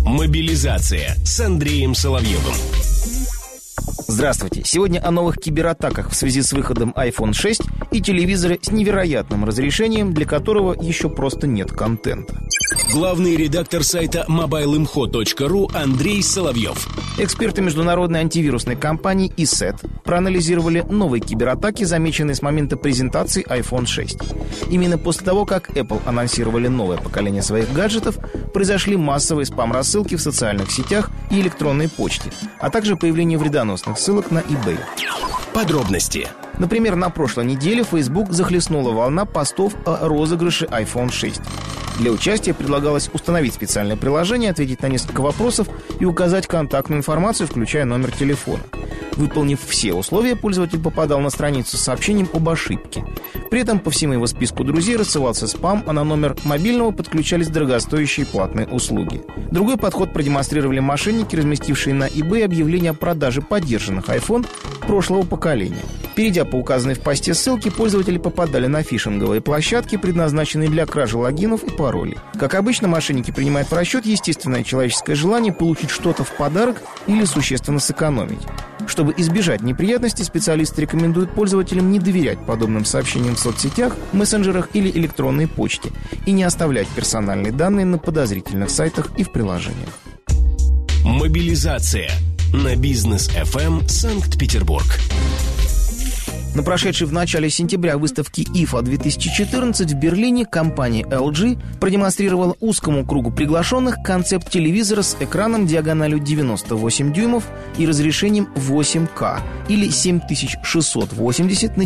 Мобилизация с Андреем Соловьевым. Здравствуйте. Сегодня о новых кибератаках в связи с выходом iPhone 6 и телевизоре с невероятным разрешением, для которого еще просто нет контента. Главный редактор сайта mobilemho.ru Андрей Соловьев. Эксперты международной антивирусной компании ESET проанализировали новые кибератаки, замеченные с момента презентации iPhone 6. Именно после того, как Apple анонсировали новое поколение своих гаджетов, произошли массовые спам-рассылки в социальных сетях и электронной почте, а также появление вредоносных ссылок на eBay. Подробности. Например, на прошлой неделе Facebook захлестнула волна постов о розыгрыше iPhone 6. Для участия предлагалось установить специальное приложение, ответить на несколько вопросов и указать контактную информацию, включая номер телефона. Выполнив все условия, пользователь попадал на страницу с сообщением об ошибке. При этом по всему его списку друзей рассылался спам, а на номер мобильного подключались дорогостоящие платные услуги. Другой подход продемонстрировали мошенники, разместившие на eBay объявление о продаже поддержанных iPhone прошлого поколения. Перейдя по указанной в посте ссылке, пользователи попадали на фишинговые площадки, предназначенные для кражи логинов и паролей. Как обычно, мошенники принимают в расчет естественное человеческое желание получить что-то в подарок или существенно сэкономить. Чтобы избежать неприятностей, специалисты рекомендуют пользователям не доверять подобным сообщениям в соцсетях, мессенджерах или электронной почте и не оставлять персональные данные на подозрительных сайтах и в приложениях. Мобилизация на Бизнес FM Санкт-Петербург. На прошедшей в начале сентября выставке IFA 2014 в Берлине компания LG продемонстрировала узкому кругу приглашенных концепт телевизора с экраном диагональю 98 дюймов и разрешением 8К или 7680 на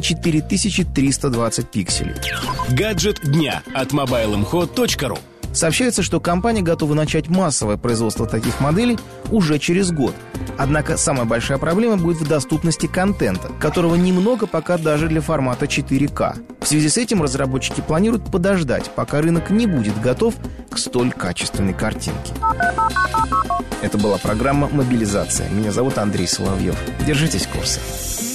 4320 пикселей. Гаджет дня от mobilemho.ru. Сообщается, что компания готова начать массовое производство таких моделей уже через год. Однако самая большая проблема будет в доступности контента, которого немного пока даже для формата 4К. В связи с этим разработчики планируют подождать, пока рынок не будет готов к столь качественной картинке. Это была программа «Мобилизация». Меня зовут Андрей Соловьев. Держитесь в курсе.